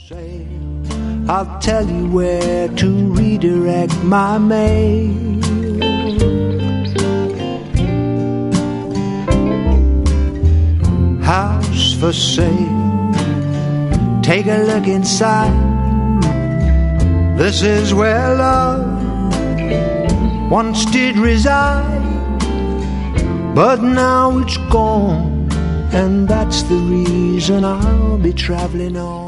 I'll tell you where to redirect my mail. House for sale. Take a look inside. This is where love once did reside, but now it's gone, and that's the reason I'll be traveling on.